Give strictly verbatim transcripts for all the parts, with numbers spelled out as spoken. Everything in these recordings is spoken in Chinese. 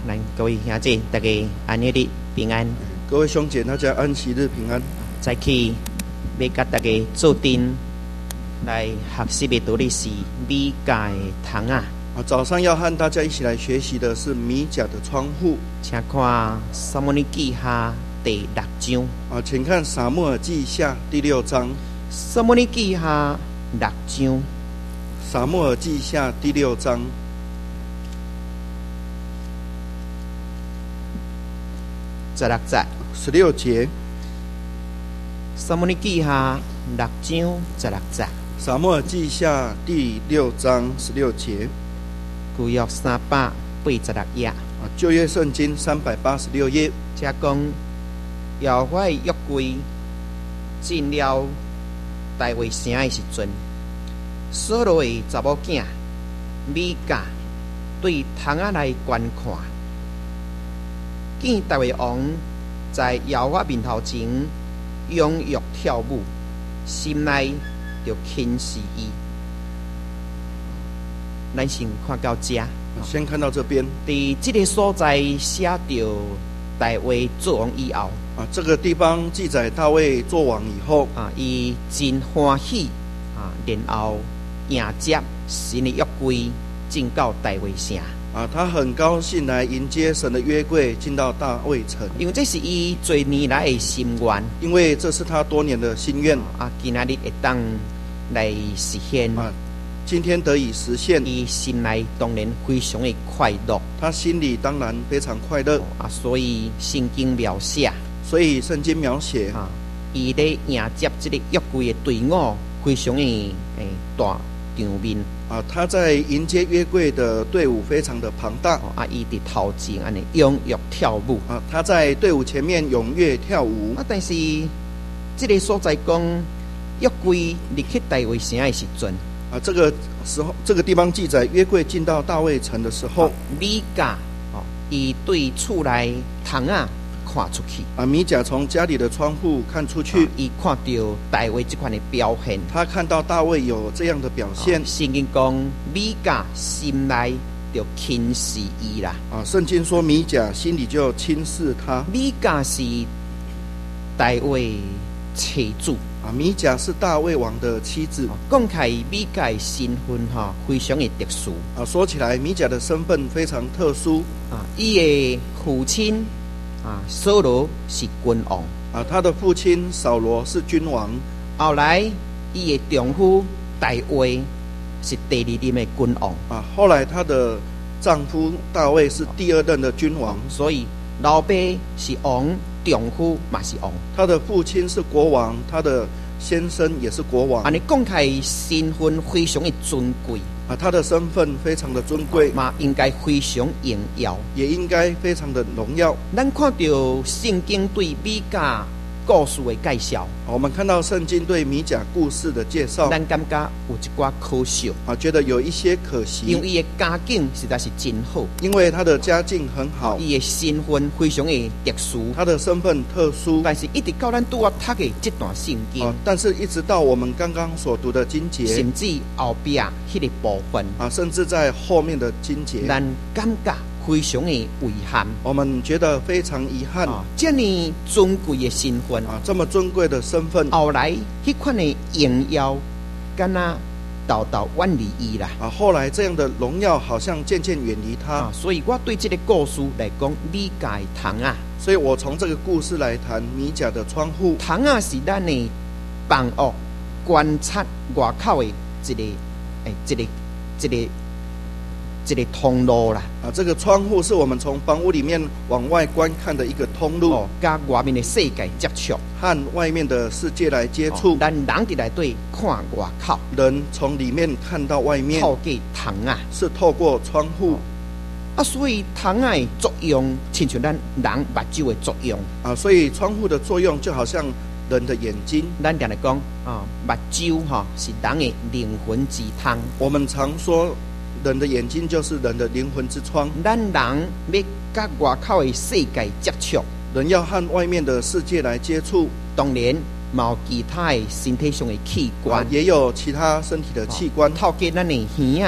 咱各位兄姐，大家安息日平安。 各位兄姐，大家安息日平安。 早起要甲大家做阵来学习的道理是米甲的窗啊。 啊，早上要和大家一起来学习的是米甲的窗户。 请看撒母耳记下第六章。 啊，请看撒母耳记下第六章。 撒母耳记下六章。 撒母耳记下第六章。 十六节。 十六节。 撒母耳记下六章十六节。 撒母耳记下第六章十六节。 旧约三百八十六页。 啊，旧约圣经三百八十六页。 这讲耶和华的约柜进了大卫城的时阵，所罗的查某囝米甲对窗仔来观看，见大卫王在耶和华面头前踊跃跳舞，心内就轻视伊。咱先看到这， 先看到这边。 伫这个所在写到大卫做王以后， 啊，这个地方记载大卫做王以后， 啊，伊真欢喜啊，然后迎接神的约柜进到大卫城。 啊，他很高兴来迎接神的约柜进到大卫城， 因为这是伊多年来的心愿， 因为这是他多年的心愿。 啊，今仔日会当来实现。 啊，今天得以实现， 伊心内当然非常的快乐， 他心里当然非常快乐。 啊，所以圣经描写， 所以圣经描写啊，伊咧迎接这个约柜的队伍，非常的诶大场面。 啊，他在迎接约柜的队伍非常的庞大。 啊，伊伫头前安尼踊跃跳舞。 啊，他在队伍前面踊跃跳舞。 啊，但是这个所在讲约柜入去大卫城的时阵。 啊，这个时候，这个地方记载约柜进到大卫城的时候， 米甲哦，伊对厝内窗仔看出去。 啊，米甲从家里的窗户看出去， 伊、啊、看到大卫这款的表现， 他看到大卫有这样的表现。 圣经讲米甲心内就轻视伊啦。 啊，圣经说米甲心里就轻视他。 米甲是大卫妻子。 啊，米甲是大卫王的妻子。 讲起来，米甲的身份哈非常的特殊。 啊，说起来，米甲的身份非常特殊。 啊，伊的父亲啊，扫罗是君王。 啊，他的父亲扫罗是君王。 后来，伊的丈夫大卫是第二任的君王。 啊，后来他的丈夫大卫是第二任的君王。 所以，老爸是王。丈夫嘛是王， 他的父亲是国王，他的先生也是国王。 安尼讲起来，身份非常的尊贵啊，他的身份非常的尊贵， 嘛应该非常荣耀， 也应该非常的荣耀。 咱看到圣经对米甲故事的介绍， 我们看到圣经对米甲故事的介绍， 咱感觉有一寡可惜啊，觉得有一些可惜， 因为伊的家境实在是真好， 因为他的家境很好， 伊的身份非常的特殊， 他的身份特殊， 但是一直到咱拄啊读的这段圣经， 啊，但是一直到我们刚刚所读的经节， 甚至后边迄个部分啊，甚至在后面的经节， 咱感觉非常的遗憾， 我们觉得非常遗憾。 啊，这么尊贵的身份啊，这么尊贵的身份， 后来迄款的荣耀，敢若道道远离伊啦。 啊，后来这样的荣耀好像渐渐远离他。 啊，所以我对这个故事来讲，米甲的窗啊， 所以我从这个故事来谈米甲的窗户。 窗啊是咱的房屋观察外口的一个诶，一个一个。一个通路啦， 啊，这个窗户是我们从房屋里面往外观看的一个通路， 哦，跟外面的世界接触， 和外面的世界来接触。 咱、哦、人伫内底看外口， 人从里面看到外面， 透过窗啊， 是透过窗户。哦、 啊，所以窗啊的作用，亲像咱人目睭的作用啊，所以窗户的作用就好像人的眼睛。 咱常来讲啊，目睭哈是人的灵魂之窗。 我们常说。人的眼睛就是人的灵魂之窗。 咱人要甲外口的世界接触， 人要和外面的世界来接触。 当然，嘛有其他的身体上的器官， 啊、也有其他身体的器官。 透过咱的耳啊， 啊，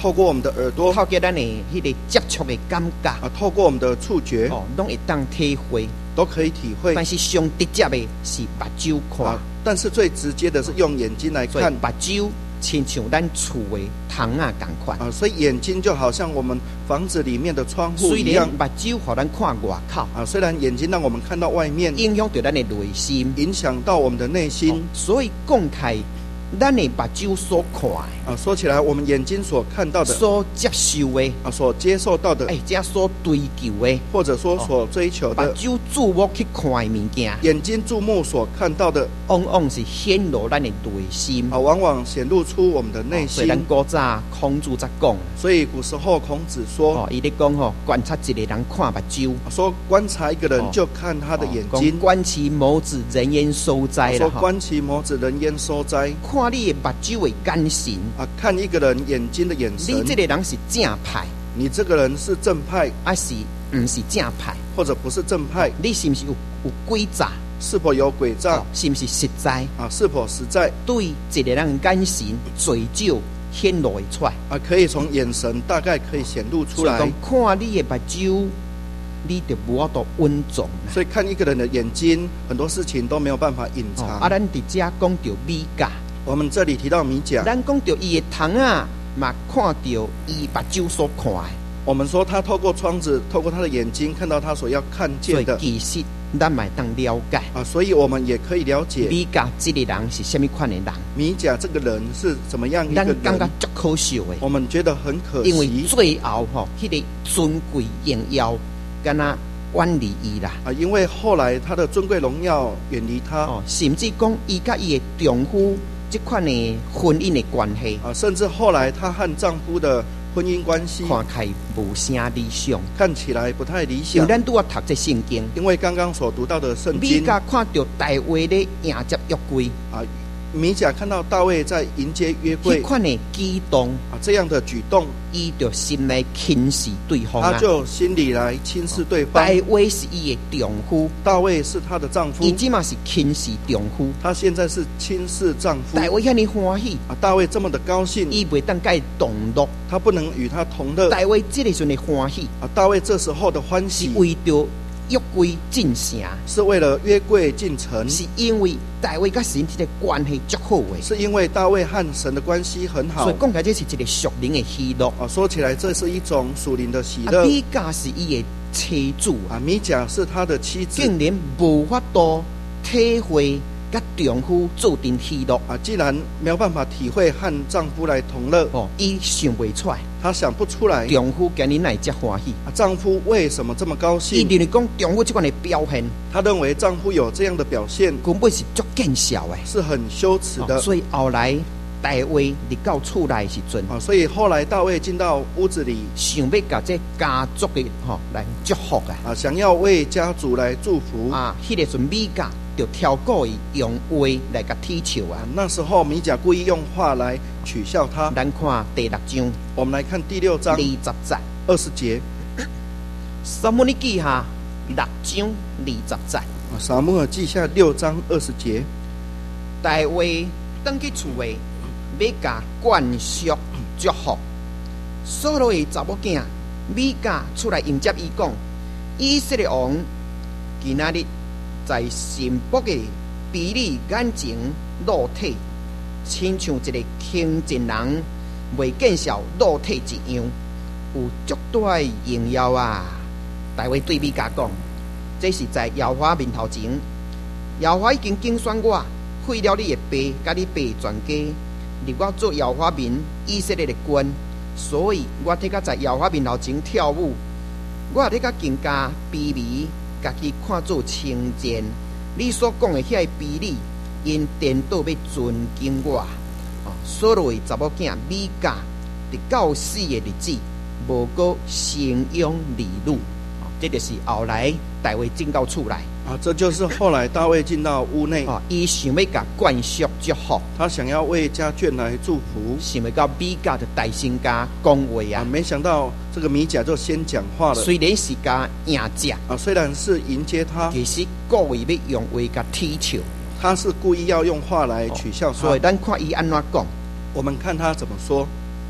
透过我们的耳朵透过咱的迄个接触的感觉， 啊，透过我们的触觉哦，拢会当体会。 都可以体会但是上直接的是目睭看， 啊。但是最直接的是用眼睛来看所以目睭亲像咱厝的窗啊共款。 啊，所以眼睛就好像我们房子里面的窗户虽然一样目睭互咱看外口， 啊。虽然眼睛让我们看到外面， 影响到咱的内心， 影响到我们的内心、 哦、所以讲开，咱的目睭所看的啊，说起来，我们眼睛所看到的、 所接受的啊、所接受到的， 哎，这所追求的， 或者说所追求的， 目睭注目去看的物件， 眼睛注目所看到的， 往往是显露咱的内心啊，往往显露出我们的内心。 所以咱古早孔子才讲， 所以古时候孔子说， 哦，伊咧讲吼，观察一个人看目睭， 说观察一个人就看他的眼睛， 哦、观其眸子，人焉收哉说观其眸子，人焉收哉。 看你的目睭的眼神啊，看一个人眼睛的眼神， 你这个人是正派， 你这个人是正派， 还是不是正派， 或者不是正派？ 哦、你是不是有有诡诈？ 是否有诡诈？ 哦、是不是实在？ 啊，是否实在？ 对一个人的眼神最少显露会出来啊，可以从眼神大概可以显露出来。 所以讲看你的目睭，你就无法度稳重。 所以看一个人的眼睛，很多事情都没有办法隐藏。 哦、啊，咱伫遮讲到米甲， 我们这里提到米甲， 咱讲到伊的窗啊，嘛看到伊目睭所看的。 我们说他透过窗子，透过他的眼睛，看到他所要看见的。 所以其实咱嘛当了解啊，所以我们也可以了解米甲这个人是什么款的人。 米甲这个人是怎么样一个人？ 咱感觉足可笑的， 我们觉得很可惜， 因为最后吼，迄、那个尊贵荣耀，敢若远离伊啦。 啊，因为后来他的尊贵荣耀远离他， 哦，甚至讲伊甲伊的丈夫这款的婚姻的关系啊，甚至后来她和丈夫的婚姻关系看起无啥理想， 看起来不太理因想。 为咱拄啊读这圣经， 因为刚刚所读到的圣经， 米甲看到大卫咧迎接约柜啊，米甲看到大卫在迎接约柜， 迄款的激动啊，这样的举动， 伊就心来轻视对方啊。 他就心里来轻视对方。 大卫是伊的丈夫， 大卫是他的丈夫， 伊即嘛是轻视丈夫， 他现在是轻视丈夫。 大卫遐尼欢喜啊，大卫这么的高兴， 伊袂当甲伊同乐， 他不能与他同乐。 大卫这个时阵的欢喜啊，大卫这时候的欢喜是为着约柜进城， 是为了约柜进城， 是因为大卫甲神的关系足好诶， 是因为大卫和神的关系很好。 所以讲起来这是一个属灵的喜乐啊，说起来这是一种属灵的喜乐。 啊，米甲是伊的妻子啊，米甲是他的妻子， 竟然无法度体会甲丈夫做阵喜乐啊，既然没有办法体会和丈夫来同乐， 哦，伊想不出来， 他想不出来丈夫今日哪会这欢喜？ 啊，丈夫为什么这么高兴？ 伊认为讲丈夫这款的表现， 他认为丈夫有这样的表现， 根本是足见笑的， 是很羞耻的。 哦、所以后来大卫入到厝内时阵， 啊，所以后来大卫进到屋子里， 想要甲这家族的吼、哦、来祝福啊， 啊，想要为家族来祝福啊，迄、那个时阵米甲就挑过伊用话来甲踢笑啊。 那时候米甲故意用话来取笑他。 咱看第六章， 我们来看第六章二十节， 二十节。 撒母耳记下六章二十节。 啊，撒母耳记下六章二十节。 大卫登去厝诶，要甲灌输祝福。所罗的查某囝米甲出来迎接伊，讲：以色列王今仔日在神北的比利眼前裸体，亲像一个轻贱人未见笑裸体一样，有足大的荣耀啊！大卫对米甲讲：这是在耶和华面头前，耶和华已经竞选我，废了你的爸，甲你爸全家，立我做耶和华民以色列的君，所以我替甲在耶和华面头前跳舞，我替甲更加卑微，家己看作轻贱。你所讲的遐比利，因颠倒要尊敬我。哦，所罗的查某囝米甲，伫到死的日子，无过生养儿女。哦，这就是后来大卫进到厝内。 啊，这就是后来大卫进到屋内， 啊，伊想要甲灌输祝福， 他想要为家眷来祝福， 想要甲米甲的大神家讲话啊， 啊，没想到这个米甲就先讲话了。 虽然是甲迎接， 啊，虽然是迎接他， 其实故意要用话甲踢笑， 他是故意要用话来取笑他。 所以咱看伊安怎讲， 我们看他怎么说。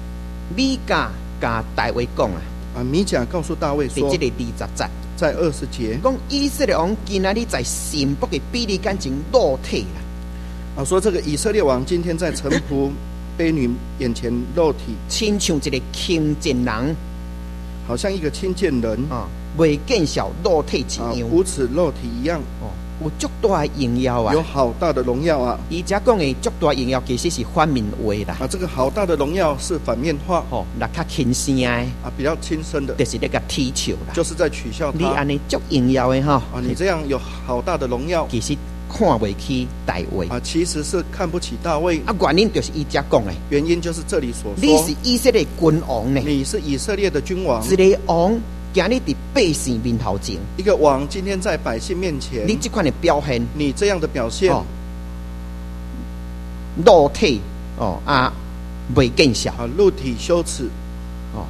米甲甲大卫讲啊， 啊，米甲告诉大卫说， 伫这个二十节， 在二十节讲以色列王今仔日在神仆嘅比利感情裸体啦， 啊，说这个以色列王今天在臣仆婢女眼前肉体， 亲像一个轻贱人好像一个轻贱人啊，未见小裸体一啊， 样， 无耻肉体一样， 哦，有足大的荣耀啊！ 有好大的荣耀啊！ 伊遮讲的足大荣耀，其实是反面话啦。 啊，这个好大的荣耀是反面话吼，那较轻声的， 啊，比较轻声的， 就是那个踢球啦。 就是在取笑你他安尼足荣耀的吼， 啊，你这样有好大的荣耀， 其实看袂起大卫啊，其实是看不起大卫啊。原因就是伊遮讲的， 原因就是这里所说， 你是以色列君王呢， 你是以色列的君王， 一个王。今日伫百姓面头前， 一个王今天在百姓面前， 你这款的表现， 你这样的表现， 哦、裸体哦啊，未见笑啊，露体羞耻哦。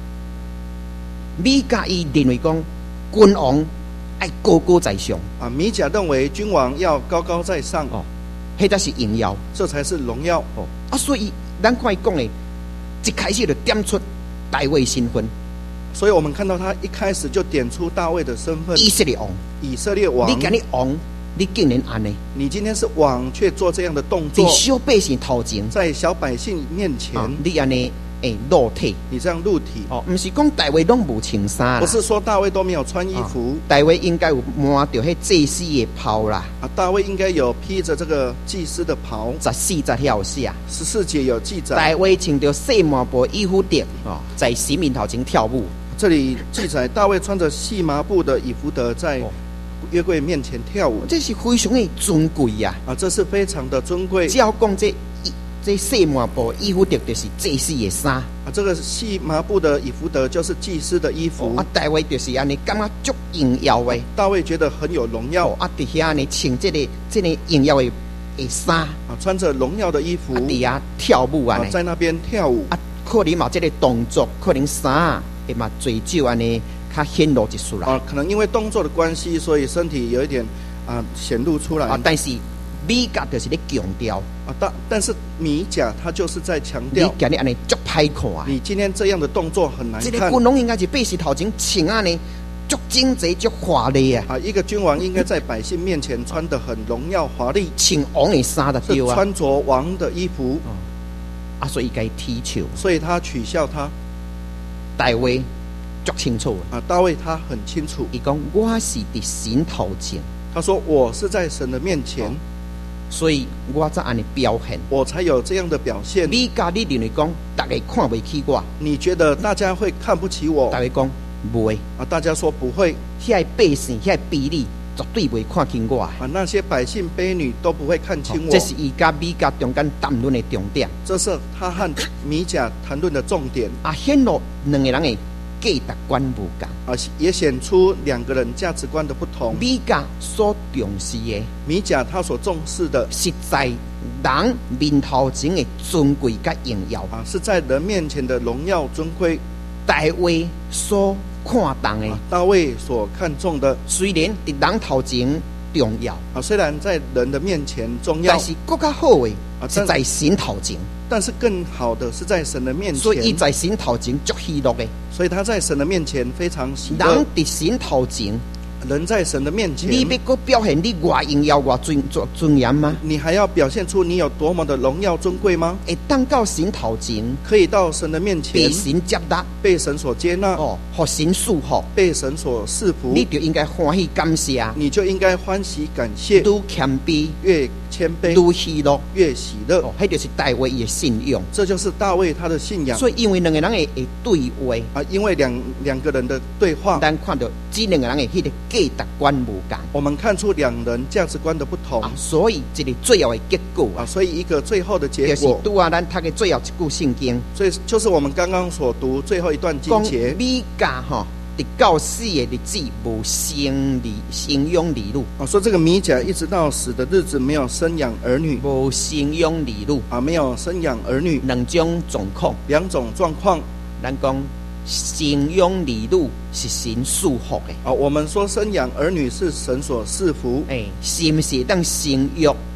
米甲伊认为讲，君王爱高高在上啊。米甲认为君王要高高在上哦，迄才是荣耀， 这才是荣耀哦啊。所以咱看伊讲的，一开始就点出大卫身份。 所以我们看到他一开始就点出大卫的身份， 以色列王， 以色列王。 你今日王，你竟然安尼？ 你今天是王，却做这样的动作， 在小百姓头前， 在小百姓面前， 啊、你安尼诶裸体， 你这样露体哦，不是讲大卫拢无穿衫， 不是说大卫都没有穿衣服， 啊、大卫应该有摸着迄祭司的袍啦。 啊，大卫应该有披着这个祭司的袍。 十四节有写， 十四节有记载， 大卫穿着细麻布衣服的哦，在神面头前跳舞。 这里记载，大卫穿着细麻布的以弗得在约柜面前跳舞， 这是非常的尊贵呀！ 啊，这是非常的尊贵。 只要讲这这细麻布衣服的，就是祭司的衫啊，这个细麻布的以弗得就是祭司的衣服。 哦、啊，大卫就是安尼，感觉足荣耀的。 大卫觉得很有荣耀。 哦、啊，伫遐呢穿这个这个荣耀的的衫啊，穿着荣耀的衣服， 啊，伫遐跳舞啊， 在那边跳舞啊，可能嘛这个动作，可能衫。会嘛，最少安尼，较显露一出来。 啊，可能因为动作的关系，所以身体有一点啊显露出来。 啊，但是米甲就是咧强调啊，但但是米甲他就是在强调， 你今日安尼足歹看啊！ 你今天这样的动作很难看。 这个君王应该是百姓头前穿安尼足精致、足华丽啊！ 啊，一个君王应该在百姓面前穿得很荣耀华丽， 穿王的衫的对啊， 穿着王的衣服。 哦、啊，所以该踢球， 所以他取笑他。 大卫足清楚啊，大卫他很清楚， 伊讲我是伫神头前， 他说我是在神的面前，哦、 所以我才安尼表现， 我才有这样的表现。 你家你认为讲大家看不起我？ 你觉得大家会看不起我？ 大家讲不会啊，大家说不会。 遐百姓遐比例绝对不会看轻我啊，那些百姓卑女都不会看轻我。 这是伊甲米甲中间谈论的重点。 这是他和米甲谈论的重点。 啊，显露两个人的价值观不同。 啊，也显出两个人价值观的不同。 米甲所重视的， 米甲他所重视的， 是在人面头前的尊贵甲荣耀。 啊，是在人面前的荣耀尊贵。 大卫所看重的， 啊，大卫所看重的， 虽然伫人头前重要， 啊，虽然在人的面前重要， 但是更加好的是在神头前。 但是更好的是在神的面前， 所以伊在神头前足喜乐的。 所以他在神的面前非常喜乐。 人伫神头前， 人在神的面前， 你要搁表现你外荣耀外尊尊严吗？ 你还要表现出你有多么的荣耀尊贵吗？ 会当到神头前， 可以到神的面前， 被神接纳， 被神所接纳， 哦，互神祝福， 被神所赐福， 你就应该欢喜感谢， 你就应该欢喜感谢， 愈谦卑， 越谦卑， 愈喜乐， 越喜乐。 哦，迄就是大卫伊的信仰， 这就是大卫他的信仰。 所以因为两个人会会对话啊，因为两两个人的对话， 咱看到这两个人的迄个价值观无同， 我们看出两人价值观的不同啊，所以这个最后的结果啊，所以一个最后的结果， 就是拄啊，咱读的最后一句圣经， 所以就是我们刚刚所读最后一段经节， 米甲吼。伫到死的日子无生儿生养儿女啊，说这个米甲一直到死的日子没有生养儿女， 无生养儿女啊，没有生养儿女， 两种状况， 两种状况。 咱讲生养儿女是神祝福的啊，我们说生养儿女是神所赐福， 哎，是不是当生育啊？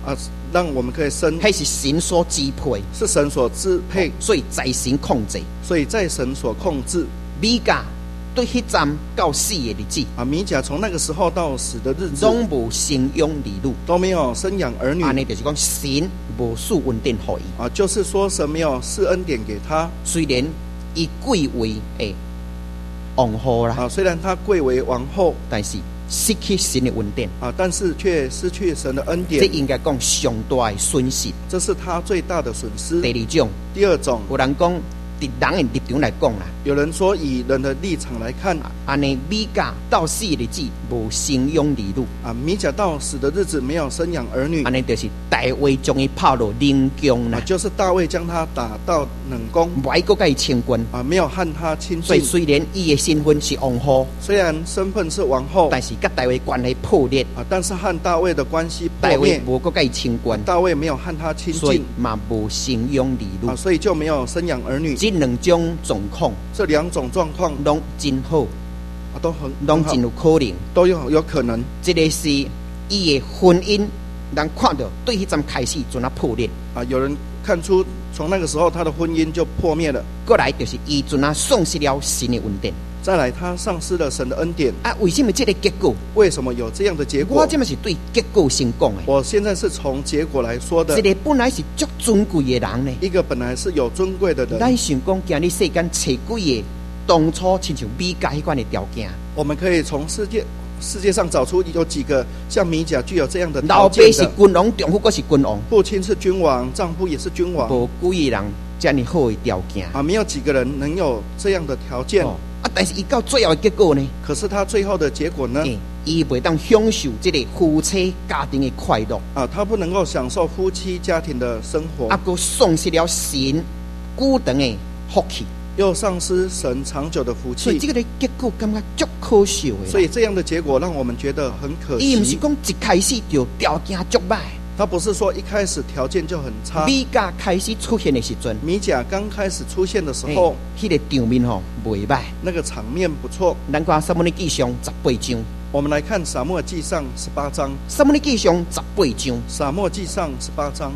让我们可以生， 迄是神所支配， 是神所支配， 所以在神控制。 所以在神所控制。 米甲对迄站到死的日子啊，米甲从那个时候到死的日子， 拢无生养儿女， 都没有生养儿女。 安尼就是讲神无赐恩典给伊啊，就是说神没有赐恩典给他。 虽然伊贵为诶王后啦， 啊，虽然他贵为王后， 但是失去神的恩典啊，但是却失去神的恩典。 这应该讲上大的损失， 这是他最大的损失。 第二种， 第二种， 有人讲，伫人的立场来讲啦， 有人说以人的立场来看， 安尼米甲到死的日子无生养儿女， 啊，米甲到死的日子没有生养儿女， 安尼就是大卫将伊抛落冷宫啦， 啊，就是大卫将他打到冷宫， 袂阁甲伊亲近， 啊，没有和他亲所以近。 虽然伊的身份是王后， 虽然身份是王后， 但是甲大卫关系破裂， 啊，但是和大卫的关系大卫破灭， 无阁甲伊亲近， 大卫没有和他亲所以近， 嘛无生养儿女啊，，所以就没有生养儿女。 这两种状况这两种状况拢真好， 啊，都很拢真很好， 有可能。 都有有可能。 这个是伊的婚姻，人看到对迄阵开始阵啊破裂， 啊，有人看出从那个时候他的婚姻就破灭了。 过来就是伊阵啊丧失了神的恩典。 再来，他丧失了神的恩典。 啊，为什么这个结果？ 为什么有这样的结果？ 我这么是对结果先讲的。 我现在是从结果来说的。 这个本来是足尊贵的人呢， 一个本来是有尊贵的人， 咱想讲今日世间找几个当初亲像米甲迄款的条件， 我们可以从世界世界上找出有几个像米甲具有这样的老爸是条件的。 君王，丈夫阁是君王， 父亲是君王，丈夫也是君王， 无几个人这样好的条件啊，没有几个人能有这样的条件。 哦啊，但是伊到最后的结果呢？ 可是他最后的结果呢？ 欸伊袂当享受这个夫妻家庭的快乐， 啊，他不能够享受夫妻家庭的生活， 啊，佮丧失了神久长的福气， 又丧失神长久的福气。 所以这个结果感觉足可笑的。 所以这样的结果让我们觉得很可伊毋是惜。 讲一开始就条件足歹， 他不是说一开始条件就很差。 米甲开始出现的时阵， 米甲刚开始出现的时候， 迄、那个场面吼袂歹。 那个场面不错。 咱看撒母耳记上十八章， 我们来看撒母耳记上十八章。 撒母耳记上十八章， 撒母耳记上十八章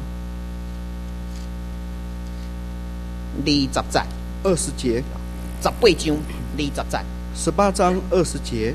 二十节， 二十节。 十八章二十节。 十八章二十节。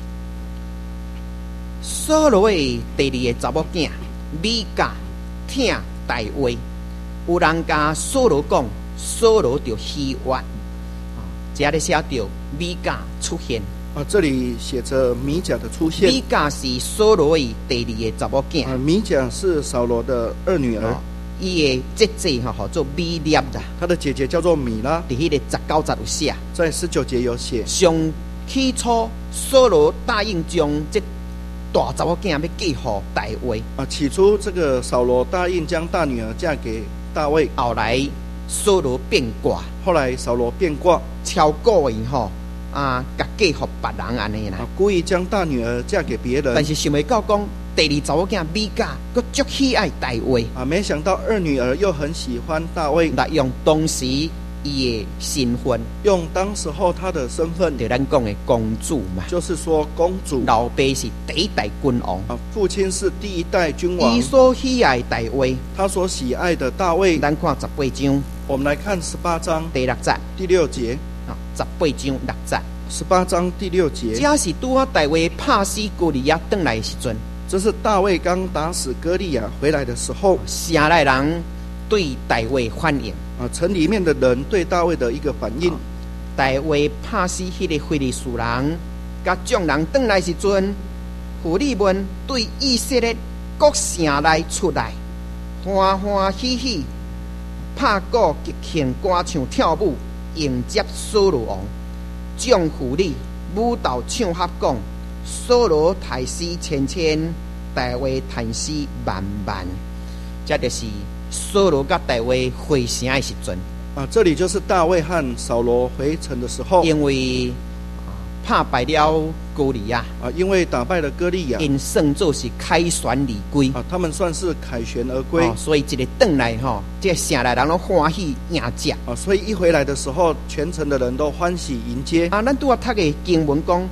扫罗的第二个查某囝米甲听大话，有人甲扫罗讲，扫罗就喜悦。啊，这里写着米甲出现。 啊，这里写着米甲的出现。 米甲是扫罗的第二个查某囝。 啊，米甲是扫罗的二女儿。 伊的姐姐哈叫做米粒啦， 她的姐姐叫做米拉， 伫迄个十九节有写。 在十九节有写。 上起初，扫罗答应将这大查某囝要嫁予大卫。 啊，起初这个扫罗答应将大女儿嫁给大卫， 后来扫罗变卦， 后来扫罗变卦， 超过伊吼啊，甲嫁予别人安尼啦。 啊，故意将大女儿嫁给别人。 但是想袂到讲，第二查某囝米甲，佮足喜爱大卫。 啊，没想到二女儿又很喜欢大卫， 来用当时伊的身份， 用当时候她的身份， 就咱讲的公主嘛。 就是说公主。 老爸是第一代君王， 啊，父亲是第一代君王， 伊所喜爱大卫。 他所喜爱的大卫。 咱看十八章， 我们来看十八章第六节， 第六节。 啊，十八章六节， 十八章第六节。 这是拄啊大卫拍死歌利亚回来的时阵， 这是大卫刚打死歌利亚回来的时候， 城内人对大卫反应。 啊，城里面的人对大卫的一个反应。 啊大卫拍死迄个非利士人，甲众人回来时阵，妇女们对以色列各城内出来，欢欢喜喜拍鼓击磬歌唱跳舞，迎接扫罗王。众妇女舞蹈唱合讲：扫罗太师千千，大卫太师万万。这就是扫罗甲大卫回城的时阵。 啊，这里就是大卫和扫罗回城的时候， 因为打败了歌利亚， 啊，因为打败了歌利亚， 因算作是凯旋而归， 啊，他们算是凯旋而归， 哦，所以一个转来吼，这城内人拢欢喜迎接。 啊，所以一回来的时候，全城的人都欢喜迎接。 啊，咱拄啊读的经文讲，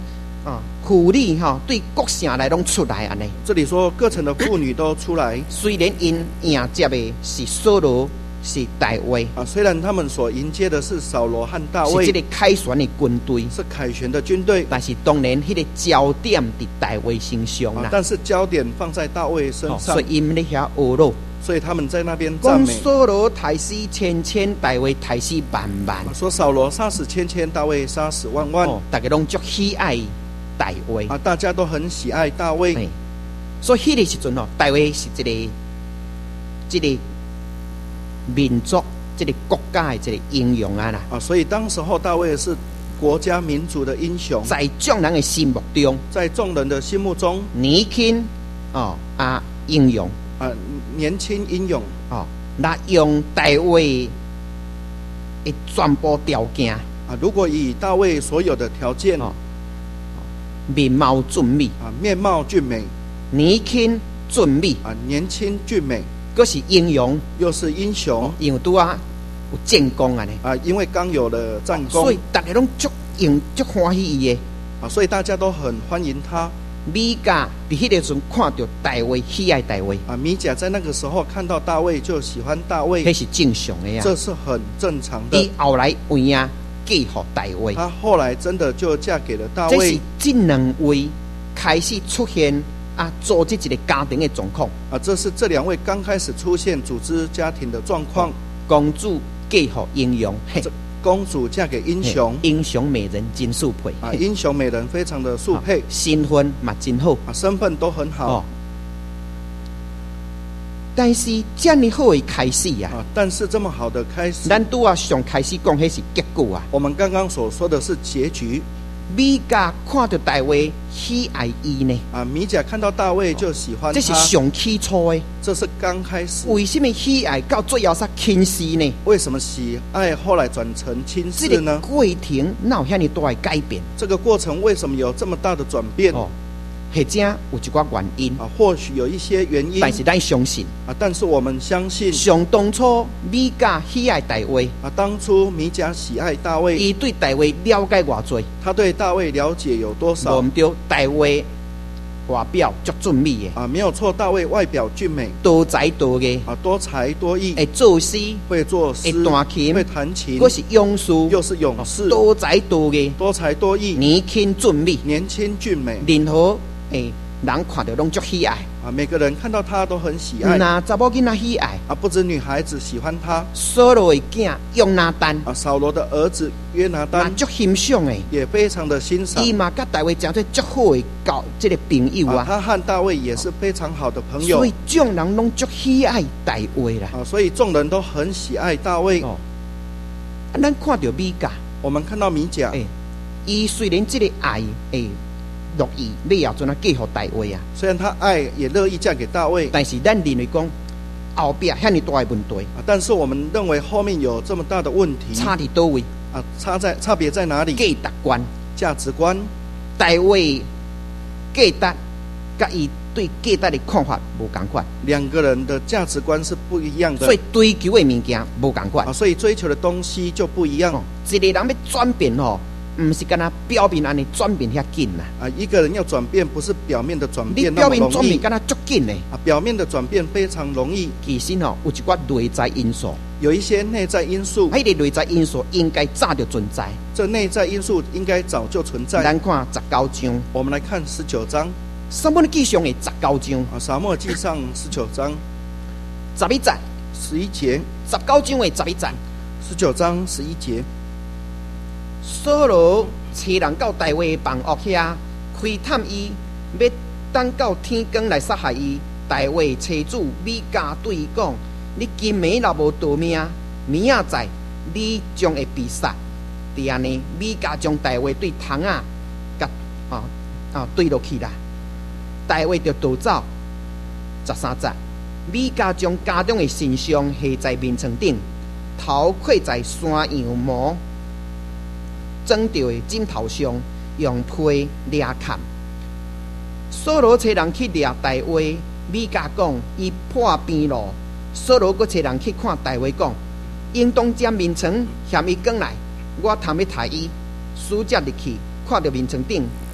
啊，妇女哈对各城来拢出来安尼。 这里说各城的妇女都出来， 虽然因迎接的是扫罗是大卫啊，虽然他们所迎接的是扫罗和大卫， 是这个凯旋的军队， 是凯旋的军队， 但是当然迄个焦点伫大卫身上啦、 啊。但是焦点放在大卫身上，哦、 所以因咧遐恶咯。 所以他们在那边赞美。 扫罗杀死千千，大卫杀死万万。 啊、说扫罗杀死千千，大卫杀死万万。哦、 大家拢足喜爱大卫啊，大家都很喜爱大卫。 欸、所以迄个时阵哦，大卫是一个，一个民族，一个国家的一个英雄啊啦。 啊，所以当时候大卫是国家民族的英雄， 在众人的心目中， 在众人的心目中， 年轻哦啊英雄。 啊，年轻英勇哦，那用大卫的全部条件啊，如果以大卫所有的条件，哦， 面貌俊美啊，面貌俊美， 年轻俊美啊，年轻俊美， 又是英雄， 又是英雄， 哦、因为拄啊有战功啊呢， 啊，因为刚有了战功， 所以大家拢足用足欢喜伊的， 啊，所以大家都很欢迎他。 米甲伫迄个时阵看到大卫，喜爱大卫啊。米甲在那个时候看到大卫就喜欢大卫， 这是正常的呀， 这是很正常的。 伊后来为啊嫁予大卫， 他后来真的就嫁给了大卫。 这是这两位开始出现啊，组织一个家庭的状况啊。这是这两位刚开始出现组织家庭的状况。哦、 公主嫁予英雄，嘿。 公主嫁给英雄， 英雄美人真速配啊！英雄美人非常的速配， 身份嘛真好啊，身份都很好。哦、 但是这么好的开始呀、 啊，啊，但是这么好的开始， 咱拄啊上开始讲，迄是结果啊。 我们刚刚所说的是结局。 米甲看到大卫喜爱伊呢？ 啊，米甲看到大卫就喜欢他， 这是上起初的， 这是刚开始。 为什么喜爱到最后才轻视呢？ 为什么喜爱后来转成轻视呢？ 这个过程哪有遐尼大的改变？ 这个过程为什么有这么大的转变？哦， 或者有一寡原因啊，或许有一些原因， 但是咱相信啊，但是我们相信， 上当初米甲喜爱大卫啊，当初米甲喜爱大卫， 伊对大卫了解偌多， 他对大卫了解有多少？ 无毋对，大卫外表足俊美的啊，没有错，大卫外表俊美， 多才多艺啊，多才多艺， 会作诗， 会作诗， 会弹琴， 会弹琴， 又是勇士， 又是勇士， 多才多艺， 多才多艺， 年轻俊美， 年轻俊美， 任何诶。人看到拢足喜爱啊！每个人看到他都很喜爱。 那查某囡仔喜爱啊，不止女孩子喜欢他。 扫罗的囝约拿单啊，扫罗的儿子约拿单足欣赏诶， 也非常的欣赏。 伊嘛甲大卫真做足好的交这个朋友啊。 他和大卫也是非常好的朋友。 所以众人拢足喜爱大卫啦。 啊，所以众人都很喜爱大卫。哦， 咱看到米甲， 我们看到米甲， 诶，伊虽然这个爱诶。乐意你后阵啊嫁予大卫啊， 虽然他爱也乐意嫁给大卫， 但是咱认为讲后壁遐尼大的问题啊，但是我们认为后面有这么大的问题， 差伫倒位啊？差在差别在哪里？ 价值观， 价值观， 大卫价值，甲伊对价值的看法无共款， 两个人的价值观是不一样的， 所以追求的物件无共款啊，所以追求的东西就不一样。 哦、一个人要转变吼。唔是干那表面安尼转变遐紧啦！ 啊，一个人要转变，不是表面的转变那么容易。你表面转变干那足紧呢？ 啊，表面的转变非常容易。 其实吼，有一寡内在因素， 有一些内在因素。 迄个内在因素应该早就存在。 这内在因素应该早就存在。 咱看十九章， 我们来看十九章。 撒母耳记上的十九章啊，撒母耳记上十九章十一节， 十一节， 十九章的十一节， 十九章十一节。 扫罗找人到大卫房屋遐开探伊，要等到天光来杀害伊。大卫妻子米甲对伊讲：“你今暝若无逃命，明仔载你将会被杀。”伫安尼，米甲将大卫对窗啊，甲啊啊对落去啦。大卫就逃走。十三节，米甲将家中的神像下在面床顶，头跪在山羊毛装着的枕头上，用被掠砍。扫罗找人去掠大卫，米甲讲伊破边路。扫罗搁找人去看大卫，讲应当将面床嫌伊转来，我通要杀伊。使者入去，看到面床顶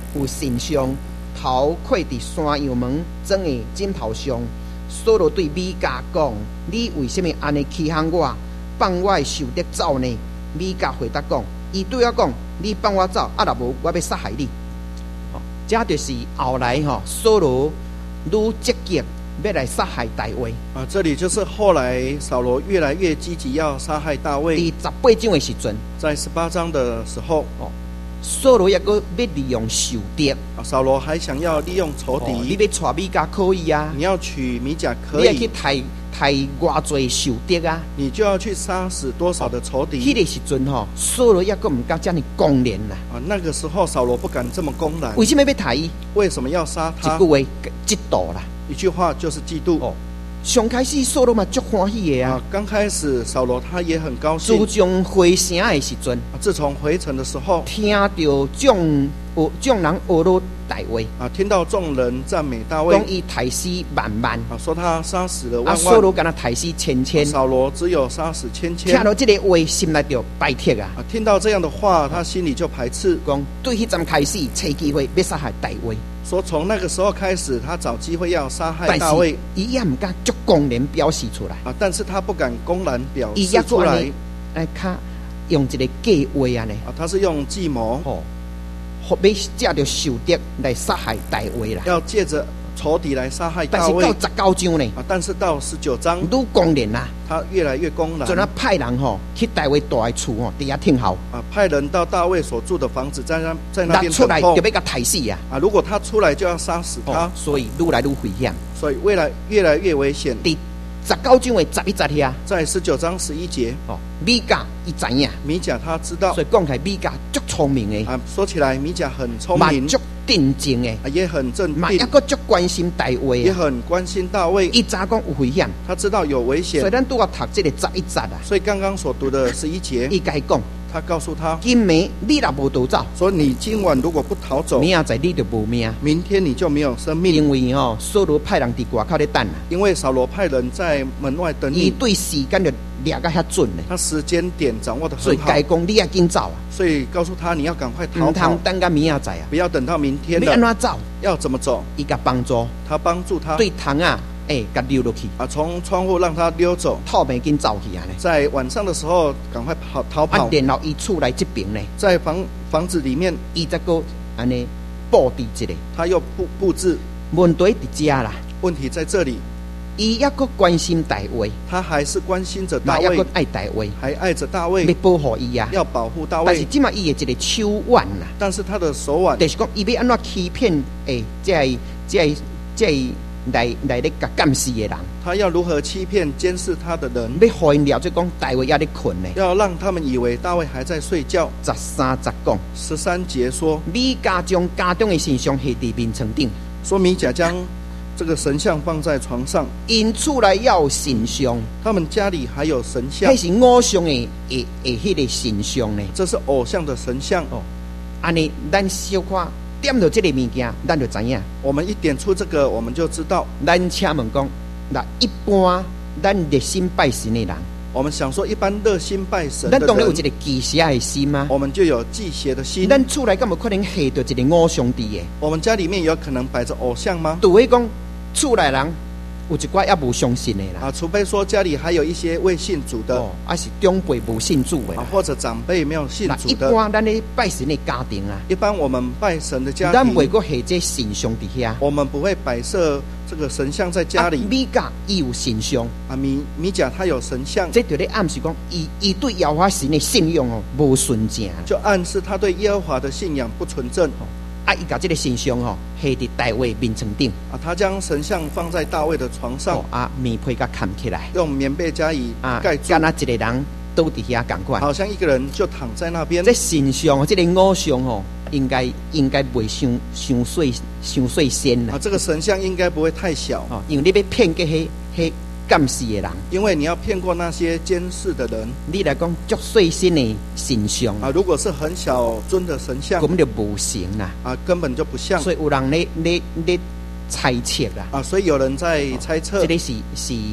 有神像头跪伫山羊门装的枕头上。扫罗对米迦讲：“你为什么安尼欺喊我，放我的仇敌走呢？”米迦回答讲：“伊对我讲，你放我走，啊，若无我要杀害你。”哦，这就是后来吼，扫罗愈积极要来杀害大卫。 啊，这里就是后来扫罗越来越积极要杀害大卫。 第十八章的时阵， 在十八章的时候， 哦，扫罗也个要利用仇敌。 啊，扫罗还想要利用仇敌。 哦、你要娶米迦可以啊， 你要娶米甲可以。 你要去抬抬偌济仇敌啊， 你就要去杀死多少的仇敌。 迄、哦、个时阵吼，扫罗也个唔敢这样公然啦。 啊，那个时候扫罗不敢这么公然。 为什么要抬伊？ 为什么要杀他？ 一句话，嫉妒啦。 一句话就是嫉妒。 哦，上开始扫罗嘛足欢喜的啊。 刚开始扫罗他也很高兴。 自从回城的时阵， 自从回城的时候， 听到众众人恶落大卫啊，听到众人赞美大卫， 讲伊抬死万万啊，说他杀死了万万。 啊，扫罗敢若抬死千千。 扫罗只有杀死千千。 听到这个话，心内就排斥啊。 啊，听到这样的话，他心里就排斥。 讲对迄阵开始，找机会要杀害大卫。 说从那个时候开始，他找机会要杀害大卫， 伊也唔敢足公然表示出来啊，但是他不敢公然表示出来， 哎，他用一个计划啊呢， 啊，他是用计谋， 哦，要借着仇敌来杀害大卫啦， 要借着仇敌来杀害大卫。 但是到十九章呢， 啊，但是到十九章， 愈公然啦， 他越来越公然， 就那派人吼去大卫住的厝吼，底下听候啊，派人到大卫所住的房子，在那在那边出来就要甲抬死啊！ 啊，如果他出来就要杀死他， 哦、所以愈来愈危险， 所以未来越来越危险。 第十九章的十一节遐， 在十九章十一节， 哦，米迦伊知影， 米甲他知道， 所以讲起来米迦足聪明的啊，说起来米甲很聪明， 足定静的， 啊，也很镇定， 也个足关心大卫， 也很关心大卫。 伊早讲有危险， 他知道有危险， 所以咱拄啊读这个十一节啊， 所以刚刚所读的十一节， 伊该讲。 他告诉他：“ 今暝你若无逃走， 说你今晚如果不逃走， 明仔载你就无命。 明天你就没有生命。 因为哦，扫罗派人伫外口咧等啊。 因为扫罗派人在门外等你， 伊对时间就抓个遐准咧。 他时间点掌握得很好， 所以该讲你要紧走啊。 所以告诉他你要赶快逃跑， 唔通等到明仔载啊， 不要等到明天了。 你安怎走？ 要怎么走？ 伊甲帮助， 他帮助他对窗啊。”哎，甲溜落去啊！从窗户让他溜走， 透明紧走去啊！ 在晚上的时候赶快跑逃跑。 啊，然后伊厝内这边呢， 在房房子里面， 伊再个安尼布置一个， 他又布布置。 问题伫遮啦， 问题在这里， 伊也个关心大卫， 他还是关心着大卫， 也个爱大卫， 还爱着大卫， 要保护伊啊， 要保护大卫。 但是即马伊的一个手腕啦， 但是他的手腕， 就是讲伊要安怎欺骗诶，即系即系即系。来来咧甲监视的人， 他要如何欺骗监视他的人？ 要互因了解讲大卫也咧困呢， 要让他们以为大卫还在睡觉。 十三节讲， 十三节说， 米迦将家中的神像下伫面床顶， 说米甲将这个神像放在床上， 因厝内要有神像， 他们家里还有神像， 迄是偶像的诶诶，迄个神像呢？ 这是偶像的神像哦。安尼，咱小看。点到这个物件，咱就知影。 我们一点出这个，我们就知道。 咱请问讲，那一般咱热心拜神的人， 我们想说，一般热心拜神的人， 咱当然有一个忌邪的心吗？ 我们就有忌邪的心。 咱厝内敢有可能下到一个偶像伫的？ 我们家里面有可能摆着偶像吗？ 除非讲厝内人有一寡也无相信的啦。 啊，除非说家里还有一些未信主的， 哦，还是长辈无信主的， 啊，或者长辈没有信主的。 一般咱咧拜神的家庭啊， 一般我们拜神的家庭， 咱袂阁下这神像伫遐， 我们不会摆设这个神像在家里。 啊、米甲伊有神像， 啊，米米甲他有神像， 这就咧暗示讲，伊伊对耶和华神的信仰哦无纯正， 就暗示他对耶和华的信仰不纯正。 哦啊！伊甲这个神像吼，下伫大卫面床顶啊，他将神像放在大卫的床上， 哦、啊，棉被甲盖起来， 用棉被加以盖住， 敢若一个人倒伫遐共款， 好像一个人就躺在那边。 这神像，这个偶像吼，应该应该袂伤伤碎伤碎仙啦。 啊，这个神像应该不会太小， 哦，因为你要骗过迄迄监视的人， 因为你要骗过那些监视的人。 你来讲足碎心的神像啊，如果是很小尊的神像， 根本就无形啦， 啊，根本就不像。 所以有人咧咧咧猜测啦， 啊，所以有人在猜测， 哦、这个是是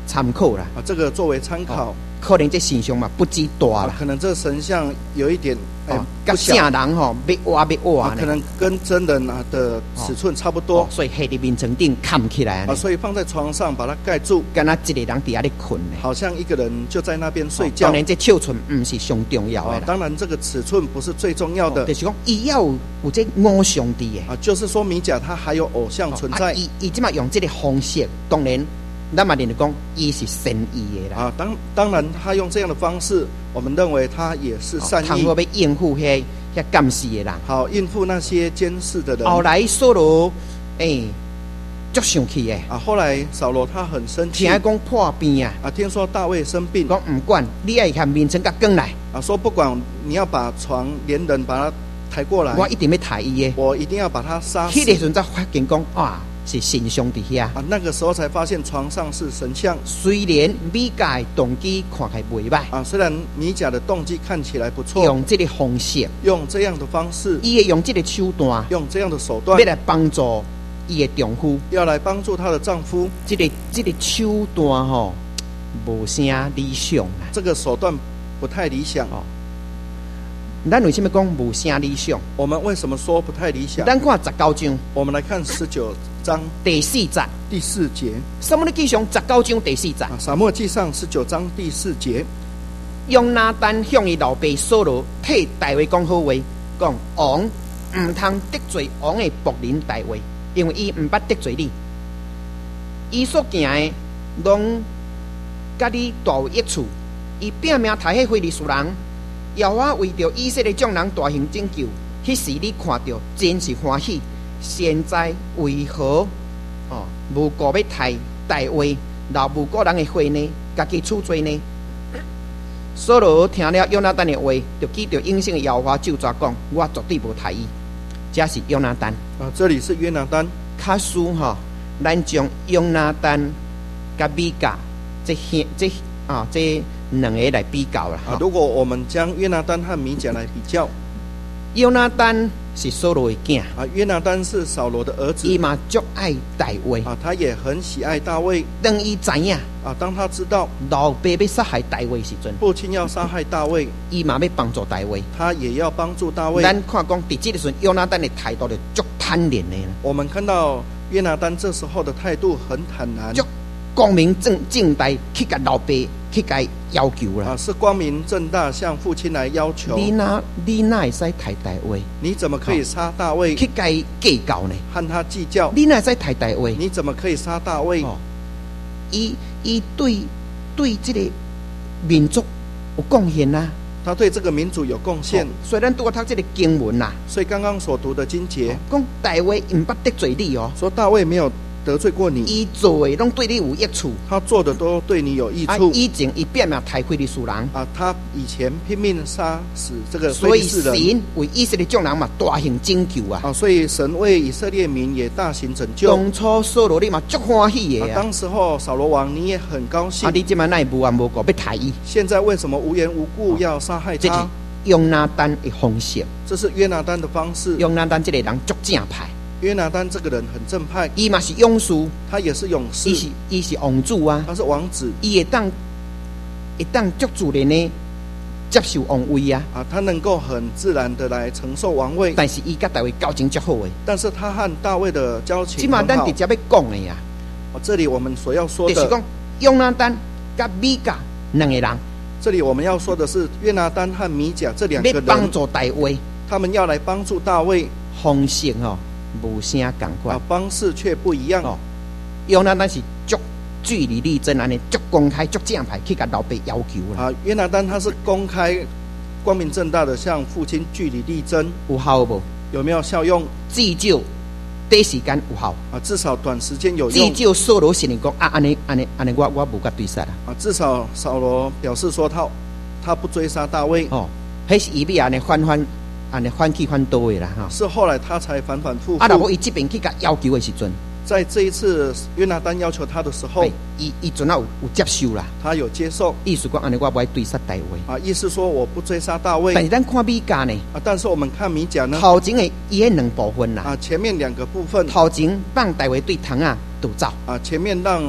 参考啦。 啊，这个作为参考。 哦，可能这形象嘛不知大啦， 啊，可能这神像有一点哎、 哦， 不正人吼要挖要挖啊，可能跟真人啊的尺寸差不多， 哦，所以黑的面层顶看起来啊，所以放在床上把它盖住， 跟他一个人底下咧困呢， 好像一个人就在那边睡觉。 哦，当然这尺寸不是上重要的啦， 啊，当然这个尺寸不是最重要的， 哦，就是讲伊要有有这偶像伫的啊，就是说米甲它还有偶像存在。 伊伊即马用这个方式，当然。咱嘛认为讲，伊是善意的啦。 啊，当当然，他用这样的方式，我们认为他也是善意。 倘若要应付迄遐监视的人， 好应付那些监视的人。 后来扫罗，诶，足生气的。 啊，后来扫罗他很生气。 听讲破病啊， 啊，听说大卫生病， 讲唔管，你爱看面层甲更来。 啊，说不管你要把床连人把他抬过来， 我一定要抬伊的， 我一定要把他杀死。 迄个时阵才发现讲啊。是神像伫遐啊，那个时候才发现床上是神像。 虽然米甲的动机看起来袂歹啊，虽然米甲的动机看起来不错， 用这个方式， 用这样的方式， 伊会用这个手段， 用这样的手段， 要来帮助伊的丈夫， 要来帮助她的丈夫。 这个这个手段吼，无啥理想啦。 这个手段不太理想哦。 咱为什么讲无啥理想？ 我们为什么说不太理想？ 咱看十九章， 我们来看十九章第四节， 第四节。 撒母耳记上十九章第四节。 啊，撒母耳记上十九章第四节。 用拿单向伊老爸扫罗替大卫讲好话，讲王唔通得罪王的仆人大卫，因为伊唔捌得罪你。伊所行的拢甲你大有益处。伊拼命杀迄非利士人。耶和华为着以色列众人大行拯救，迄时你看到真是欢喜。现在为何哦无顾要杀大卫，老无个人的血呢？家己处罪呢？扫罗听了约拿单的话，就记着应信的耶和华就抓讲：我绝对无杀伊。这是约拿单啊，这里是约拿单。 卡书哈，咱将约拿单甲米甲这这啊这。两个来比较了啊！如果我们将约拿单和米甲来比较， 约拿单是扫罗的囝啊，约拿单是扫罗的儿子， 伊嘛足爱大卫啊，他也很喜爱大卫。 当伊知影啊，当他知道老爸要杀害大卫时阵， 父亲要杀害大卫， 伊嘛要帮助大卫， 他也要帮助大卫。 咱看讲，伫这个时阵，约拿单的态度就足坦然的。 我们看到约拿单这时候的态度很坦然， 足光明正正大去甲老爸去甲要求啦。 啊，是光明正大向父亲来要求。 你哪你哪会使杀大卫？ 你怎么可以杀大卫？ 去甲计较呢？ 和他计较。 你哪会使杀大卫？ 你怎么可以杀大卫？ 哦，伊伊对对这个民族有贡献呐。 他对这个民族有贡献。 所以咱读过他这个经文呐。 所以刚刚所读的经节， 讲大卫唔捌得罪你哦。 说大卫没有得罪过你， 伊做的拢对你有益处， 他做的都对你有益处。 啊、以前伊拼命杀非利士人啊，他以前拼命杀死这个非利士人， 所以神为以色列众人嘛大行拯救啊！ 啊，所以神为以色列民也大行拯救。 当初扫罗你嘛足欢喜的啊，当时候扫罗王你也很高兴。 啊，你今嘛奈无缘无故要杀伊？ 现在为什么无缘无故要杀害他？ 这是约拿单的方式， 这是约拿单的方式。 约拿单这个人足正派。 约拿单这个人很正派， 伊嘛是勇士， 他也是勇士， 伊是伊是王子啊， 他是王子， 伊会当会当足自然的接受王位啊， 啊，他能够很自然的来承受王位。 但是伊甲大卫交情足好的， 但是他和大卫的交情很好。 即嘛咱直接要讲的呀， 哦，这里我们所要说的， 就是讲约拿单甲米甲两个人。 这里我们要说的是约拿单和米甲这两个人， 要帮助大卫， 他们要来帮助大卫， 方式哦。无啥共款， 方式却不一样。 哦，约拿单是足据理力争，安尼足公开、足正派去甲老爸要求啦。 啊，约拿单他是公开、光明正大的向父亲据理力争， 有效无？ 有没有效用？ 至少短时间有效啊，至少短时间有用。 至少扫罗心里讲啊，安尼安尼安尼，我我无甲对杀啦。 啊，至少扫罗表示说他他不追杀大卫。 哦，迄是伊要安尼反反。安尼反去反倒的啦哈， 是后来他才反反复复。 啊，若无伊这边去甲要求的时阵， 在这一次约拿单要求他的时候， 伊伊阵啊有有接受啦， 他有接受。 意思讲安尼我不爱对杀大卫啊，意思说我不追杀大卫。 但是咱看米甲呢， 啊，但是我们看米甲呢， 头前的伊迄两部分啦， 啊，前面两个部分， 头前放大卫对桶啊逃走， 啊，前面让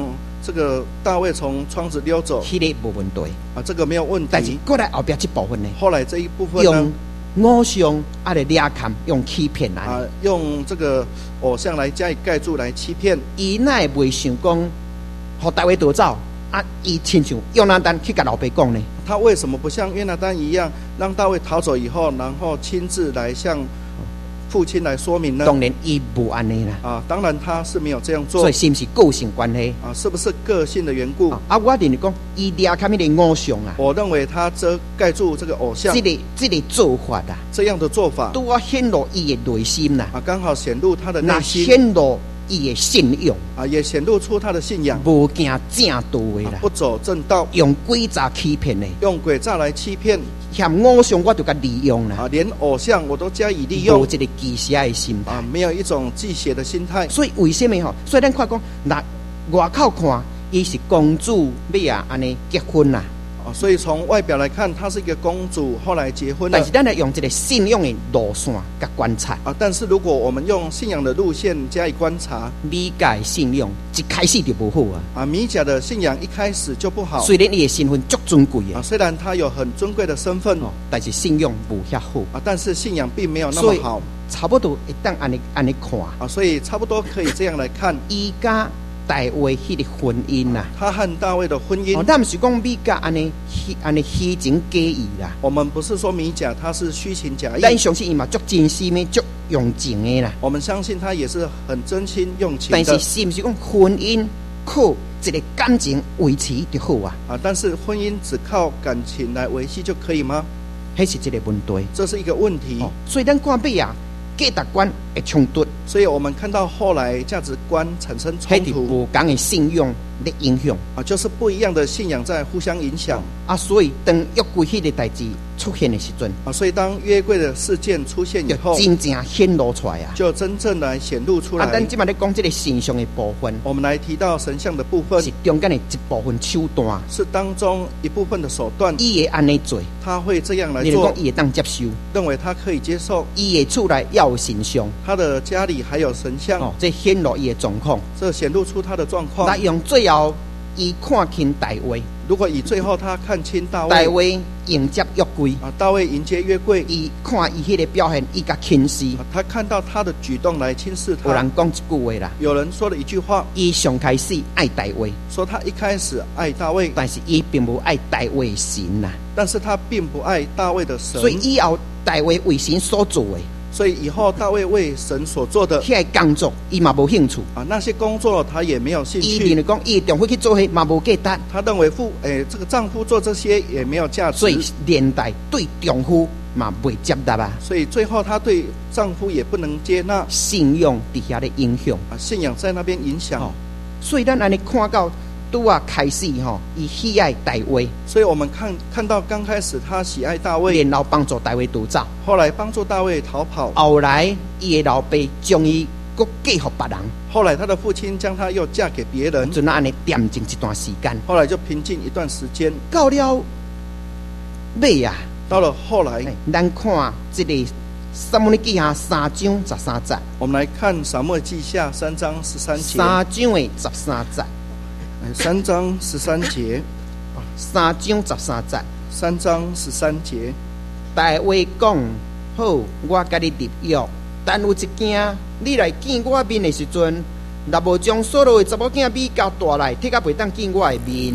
这个大卫从窗子溜走， 迄个无问题。 啊，这个没有问但是题。 过来后边这部分呢， 后来这一部分用呢， 偶像啊来掠砍，用欺骗啊啊，， 用这个偶像来加以盖住，来欺骗。 伊哪会袂想讲，互大卫夺走啊？伊亲像约拿单去甲老爸讲呢？ 他为什么不像约拿单一样，让大卫逃走以后，然后亲自来向父亲来说明呢？ 当然伊无安尼啦， 啊，当然他是没有这样做所以是毋是个性关系？ 啊，是不是个性的缘故？ 啊，啊我认为讲，伊掠砍迄个偶像啊， 我认为他遮盖住这个偶像这个这个做法啊， 这样的做法拄啊显露伊的内心啦， 啊，刚好显露他的那内心显露伊的信用， 啊，也显露出他的信仰， 无行正道的啦， 啊不走正道， 用诡诈欺骗的， 用诡诈来欺骗嫌偶像我就甲利用啦， 啊，连偶像我都加以利用无一个忌邪的心态。 啊，没有一种忌邪的心态。 所以为什么吼？所以咱看讲，那外口看，伊是公主要啊安尼结婚啦， 啊，所以从外表来看，她是一个公主，后来结婚了但是咱来用一个信用的路线甲观察， 啊。但是如果我们用信仰的路线加以观察米甲的信用一开始就无好啊。 啊，米甲的信仰一开始就不好虽然伊的身份足尊贵啊， 的， 虽然他有很尊贵的身份哦，但是信用无遐好， 啊，但是信仰并没有那所以么好差不多会当安尼安尼看， 啊，所以差不多可以这样来看伊甲大卫迄个婚姻呐、 他和大卫的婚姻哦，。咱毋是讲米甲安尼虚安尼虚情假意啦， 我们不是说米甲他是虚情假咱意， 相信伊嘛足真心的、足用情的啦。 我们相信他也是很真心用情的但是是毋是讲婚姻靠一个感情维持就好啊？ 啊。但是婚姻只靠感情来维系就可以吗？ 迄是一个问题。 这是一个问题。 哦，所以咱看尾啊，价值观会冲突， 所以我们看到后来价值观产生冲迄伫突无共的信用的影响啊，就是不一样的信仰在互相影响啊。所以当约柜迄个代志出现的时阵， 啊。所以当约柜的事件出现以就后， 真正显露出来啊。 就真正来显露出啊， 来。 咱即摆咧讲即个形象的部分， 我们来提到神像的部分， 是中间的一部分手段， 是当中一部分的手段， 伊会安尼做， 他会这样来做你讲，伊会当接受， 认为他可以接受。 伊的厝内要有形象， 他的家里还有神像， 哦，这显露伊的状况。 这显露出他的状况那。用最后伊看轻大卫， 如果以最后他看清大大卫卫迎接约柜， 啊，大卫迎接约柜， 伊看伊迄个表现，伊甲轻视。 啊他看到他的举动来轻视他有人。讲一句话啦， 有人说了一句话， 伊上开始爱大卫， 说他一开始爱大卫， 但是伊并无爱大卫的神呐， 但是他并不爱大卫的神， 所以以后大卫为神所做的所以以后大卫为神所做的遐个工作，伊嘛无兴趣。 啊那些工作他也没有兴趣伊认为，讲伊的丈夫去做迄嘛无价值， 他认为夫诶这个丈夫做这些也没有价值， 所以连带对丈夫嘛未接纳啊， 所以最后她对丈夫也不能接纳信用底下的影响。 啊，信仰在那边影响。 哦，所以咱安尼看到拄啊开始吼，伊喜爱大卫， 所以我们看看到刚开始他喜爱大卫， 然后帮助大卫逃走， 后来帮助大卫逃跑， 后来伊的老爸将伊搁嫁互别人， 后来他的父亲将他又嫁给别人， 就那安尼恬静一段时间。 后来就平静一段时间。 到了尾啊， 到了后来， 哎咱看这个撒母耳记下三章十三节， 我们来看撒母耳记下三章十三节， 三章的十三节， 哎三章十三节， 三章十三节。 三章十三节。 大卫讲好，我甲你立约，但有一件，你来见我面的时阵，若无将所有的查某囝米甲带来，铁甲袂当见我的面。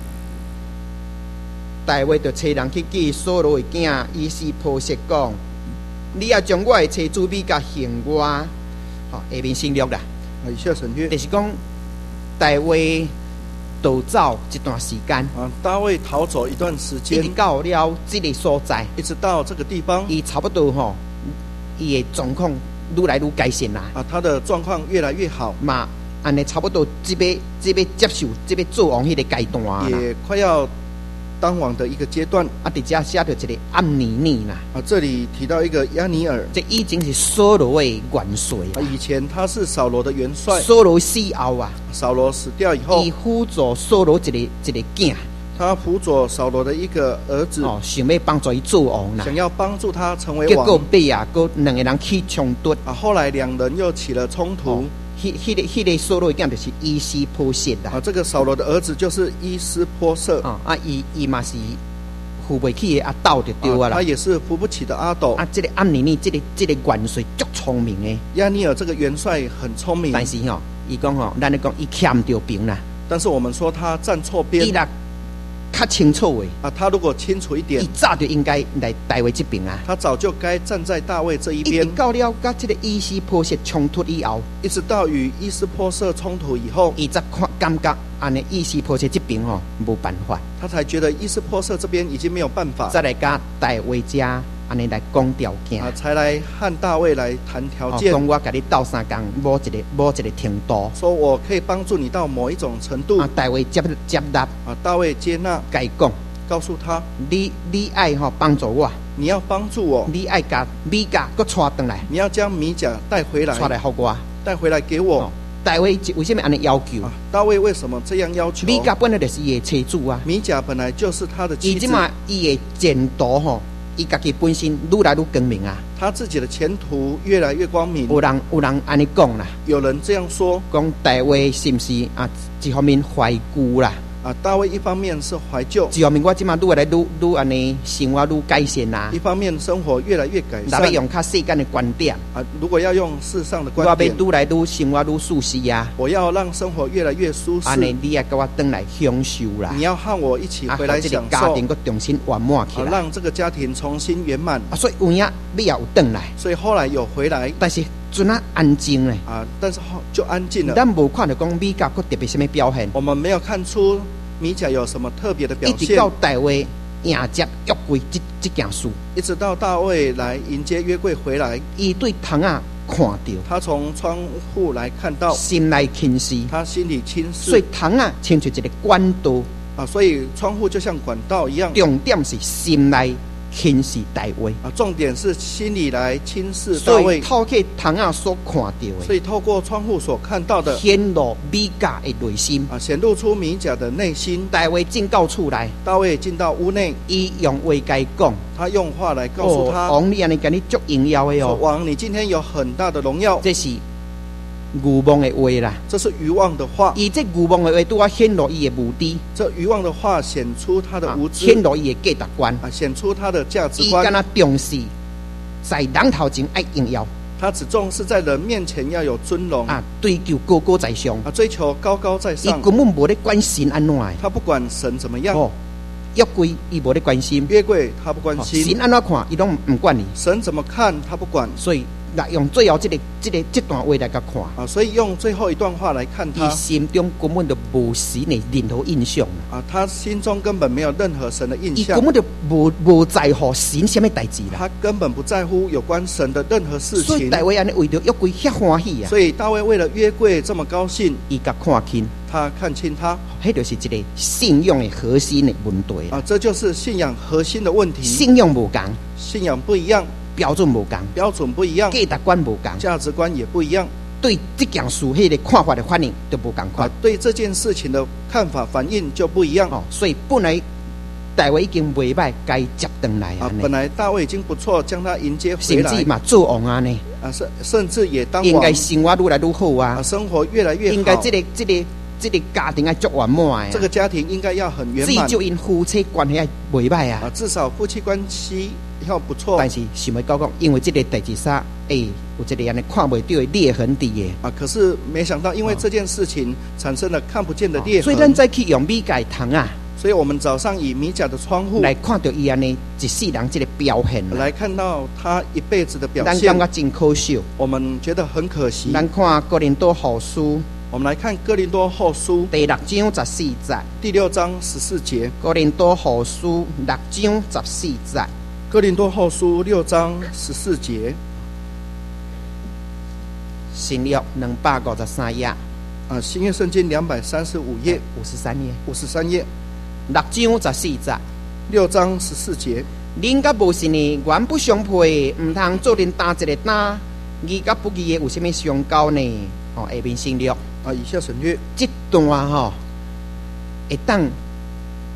大卫就找人去见所有的囝，伊是抱石讲，你也将我的妻子米甲献我。好，下面省略啦， 以下省略就是讲大卫逃走一段时间， 啊，大卫逃走一段时一间直，到了这个所在。 一直到这个地方伊差不多吼，伊的状况愈来愈改善啦， 啊，他的状况越来越好， 嘛，安尼差不多即要即要接受即要做王迄个阶段啦。 也快要当王的一个阶段啊，伫遮写着一个暗尼尼啦， 啊。这里提到一个亚尼尔这已经是扫罗的元帅啊，以前他是扫罗的元帅， 扫罗死后啊， 扫罗死掉以后伊，辅助扫罗一个一个囝他辅佐扫罗的一个儿子， 哦，想要帮助伊做王啦想。要帮助他成为结果王尾啊，搁两个人起冲突， 啊。后来两人又起了冲突哦， 迄迄个迄个所罗的囝就是伊斯波设啦。 啊，这个扫罗的儿子就是伊斯波设。 哦啊，伊伊嘛是扶不起的阿斗就对啊啦。 他也是扶不起的阿斗。 啊，这个暗尼尼，这个这个元帅足聪明的。 亚尼尔这个元帅很聪明， 但是吼、哦，伊讲吼，咱咧讲伊欠着兵啦。 但是我们说他站错边。 伊若较清楚的啊，他如果清楚一点， 伊早就应该来大卫这边啊。 他早就该站在大卫这一边。 一直到了甲这个伊斯波设冲突以后， 一直到与伊斯波设冲突以后， 伊才看感觉安尼伊斯波设这边吼、哦、无办法， 他才觉得伊斯波设这边已经没有办法， 再来甲大卫家安尼来讲条件啊，才来和大卫来谈条件。 讲、哦、我甲你斗三工，某一个某一个程度， 说我可以帮助你到某一种程度。 啊，大卫接接纳， 啊，大卫接纳， 甲伊讲， 告诉他， 你你爱吼帮助我， 你要帮助我， 你爱甲米甲搁带回来， 你要将米甲带回来， 带来给我， 带回来给我。哦， 大卫为什么安尼要求？ 啊，大卫为什么这样要求？ 米甲本来就是伊的妻子啊， 米甲本来就是他的妻子。 伊即嘛伊的前途吼，伊家己本身愈来愈光明啊。 他自己的前途越来越光明。 有人有人安尼讲啦， 有人这样说， 讲大卫是不是啊？一方面怀旧啦。 啊，大卫一方面是怀旧， 一方面我即马愈来愈愈安尼生活愈改善啦。 一方面生活越来越改善。 若要用较世间的观点啊，如果要用世上的观点， 我要愈来愈生活愈舒适啊。 我要让生活越来越舒适。 安尼你也跟我回来享受啦。 你要和我一起回来享受， 啊、家庭个重新圆满起来、 啊，让这个家庭重新圆满。 啊，所以有影你也有回来， 所以后来有回来， 但是阵啊安静咧。 啊，但是后就安静了。 咱无看到讲米甲佫特别什么表现， 我们没有看出米甲有什么特别的表现。 一直到大卫迎接约柜这这件事， 一直到大卫来迎接约柜回来， 伊对窗啊看到， 他从窗户来看到， 心内轻视， 他心里轻视， 所以窗啊亲像一个管道啊，所以窗户就像管道一样。 重点是心内轻视大卫啊，重点是心里来轻视大卫。 所以透过窗啊所看到的， 所以透过窗户所看到的， 显露米甲的内心啊，显露出米甲的内心。 大卫进到厝来， 大卫进到屋内， 伊用话甲讲， 他用话来告诉他： 哦、王，你安尼甲你足荣耀的哦， 王，你今天有很大的荣耀。 这是愚妄的话啦， 这是愚妄的话。 伊这愚妄的话，拄啊显露伊的无知。 这愚妄的话显出他的无知， 显露伊的价值观啊，显出他的价值观。 伊敢若重视在人头前爱荣耀， 他只重视在人面前要有尊荣啊，追求高高在上啊，追求高高在上。 伊根本无咧关心安怎的， 他不管神怎么样。 哦，约柜伊无咧关心， 约柜他不关心， 神安怎看伊拢唔管你， 神怎么看他不管。 所以来用最后这个这个这段话来甲看啊，所以用最后一段话来看他， 伊心中根本就无神的任何印象啊，他心中根本没有任何神的印象， 伊根本就无无在乎神什么代志啦， 他根本不在乎有关神的任何事情。 所以大卫安尼为着约柜遐欢喜啊， 所以大卫为了约柜这么高兴， 伊甲看清， 他看清他， 迄就是一个信仰的核心的问题啊，这就是信仰核心的问题。 信仰无同， 信仰不一样。 标准无同， 标准不一样， 价值观无同， 价值观也不一样， 对这件事迄个看法的反应都不同款、啊， 对这件事情的看法反应就不一样哦。所以本来大卫已经袂歹，该接回来啊。 本来大卫已经不错，将他迎接回来， 甚至嘛做王啊呢。 啊，甚甚至也当王， 应该生活愈来愈好啊， 啊生活越来越好。 应该这个这个这个家庭要足圆满啊。 这个家庭应该要很圆满， 至少因夫妻关系袂歹啊。 啊，至少夫妻关系要不错。 但是想要讲，因为这个代志啥，哎、欸，有这个安尼看袂到的裂痕伫的啊。可是没想到，因为这件事情产生了看不见的裂痕，哦、 所以咱再去用米甲窗啊。 所以我们早上以米甲的窗户来看到伊安尼一世人这个表现， 来看到他一辈子的表现， 咱感觉真可惜。 我们觉得很可惜。 咱看哥林多后书。 我们来看哥林多后书第六章十四节， 第六章十四节。 哥林多后书六章十四节， 哥林多后书六章十四节。 新约两百五十三页， 啊，新约圣经两百三十五页， 五十三页， 五十三页， 六章十四节， 六章十四节。 恁甲无信呢，原不相配，唔通做恁担一个担，义甲不义的有啥物相交呢？哦，下面省略。 啊，以下省略。 这段吼、哦，会当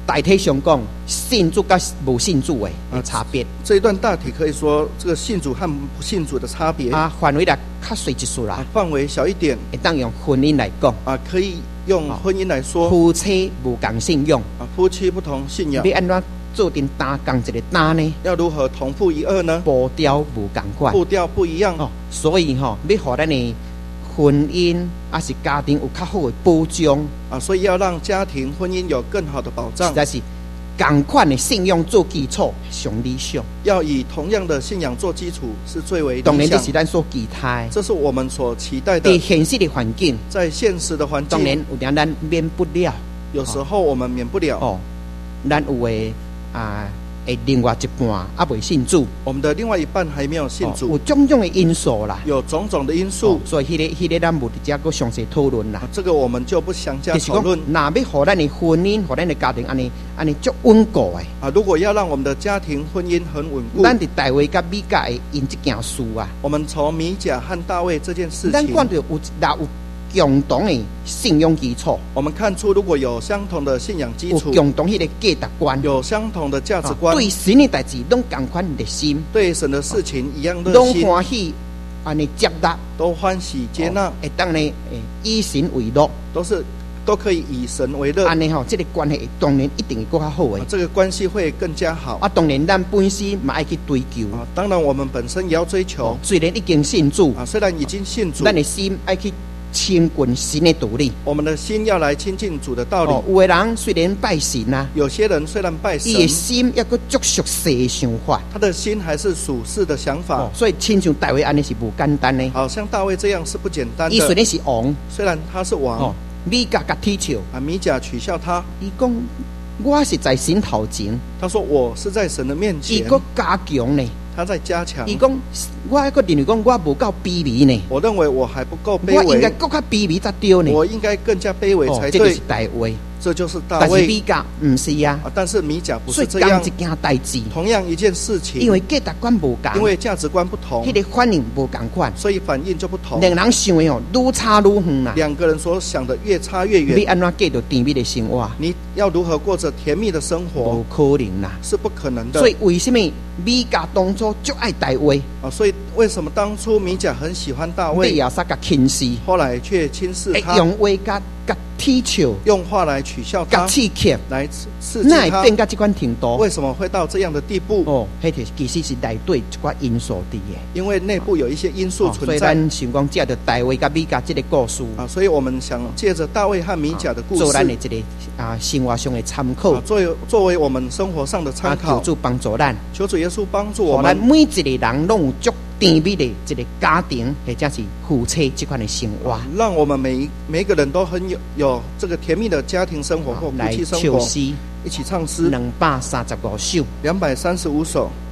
大体上讲，信主甲无信主的的差别。 这一段大体可以说这个信主和不信主的差别。 啊，范围来较细一束啦。 啊，范围小一点， 会当用婚姻来讲。 啊，可以用婚姻来说。 夫妻无共信仰。 啊，夫妻不同信仰。 要安怎做阵担共一个担呢？ 要如何同负一二呢？ 步调无共款。 步调不一样。 哦，所以吼、哦，要互咱的婚姻还是家庭有较好的保障啊，所以要让家庭婚姻有更好的保障。 实在是同款的信仰做基础上理想。 要以同样的信仰做基础是最为理想。 当然这是咱所期待， 这是我们所期待的。 在现实的环境， 在现实的环境， 当然有点咱免不了。 有时候我们免不了哦，咱有的啊。诶，另外一半啊未信主， 我们的另外一半还没有信主， 哦、有种种的因素啦， 有种种的因素， 哦、所以迄、那个迄、那个咱无伫遮个详细讨论啦、 啊。这个我们就不详加讨论。 那要互咱的婚姻、互咱的家庭安尼安尼足稳固诶。 啊，如果要让我们的家庭婚姻很稳固， 咱伫大卫甲米甲的因这件事啊， 我们从米甲和大卫这件事情， 咱看到有若有共同的信仰基础， 我们看出如果有相同的信仰基础， 有共同迄个价值观， 有相同的价值观， 啊、对神的代志拢同款热心， 对神的事情一样热心， 拢欢喜安尼接纳， 都欢喜接纳， 会当呢以神为乐， 都是都可以以神为乐。 安尼吼，这个关系当然一定会更较好诶、 啊。这个关系会更加好。 啊，当然咱本身嘛爱去追求啊，当然我们本身也要追求。 哦、虽然已经信主啊，虽然已经信主， 咱的心爱去亲近神的道理， 我们的心要来亲近主的道理。 哦、有的人虽然拜神啊， 有些人虽然拜神， 伊的心要个足俗世的想法， 他的心还是属世的想法。 哦、所以亲像大卫安尼是不简单的。 好像大卫这样是不简单的。 伊虽然是王， 虽然他是王， 哦、米甲甲踢笑啊，米甲取笑他， 伊讲我是在神头前， 他说我是在神的面前， 伊个加强呢。 他在加强。 伊讲，我还个认为讲，我无够卑微呢。 我认为我还不够卑微， 我应该更加卑微才对呢。 我应该更加卑微才对。 哦、这就是大卫， 这就是大卫。 但是米甲不是呀、 啊，但是米甲不是这样。 所以同一件代志， 同样一件事情， 因为价值观不同， 因为价值观不同， 迄个反应不同款， 所以反应就不同。 两人想的哦，愈差愈远啦。 两个人所想的越差越远。 你安怎过着甜蜜的生活？ 你要如何过着甜蜜的生活？ 不可能啦， 是不可能的。 所以为什么米甲当初就爱大卫啊？所以为什么当初米甲很喜欢大卫？ 你也是个轻视， 后来却轻视他， 用话甲甲踢笑， 用话来取笑他， 刺激， 来刺激他， 那变到这款程度？ 为什么会到这样的地步？ 哦，迄个其实是内对一寡因素伫的， 因为内部有一些因素存在。 哦、所以咱想讲借着大卫甲米甲这个故事啊，所以我们想借着大卫和米甲的故事， 做咱的一个啊生活上的参考， 啊、作为作为我们生活上的参考。 啊、求主帮助咱， 求主耶稣帮助我们， 咱每一个人拢有足甜蜜的一个家庭，或者是夫妻这款的生活， 啊、让我们每每一个人都很有有这个甜蜜的家庭生活或夫妻生活，一起唱诗两百三十五首， 两百三十五首。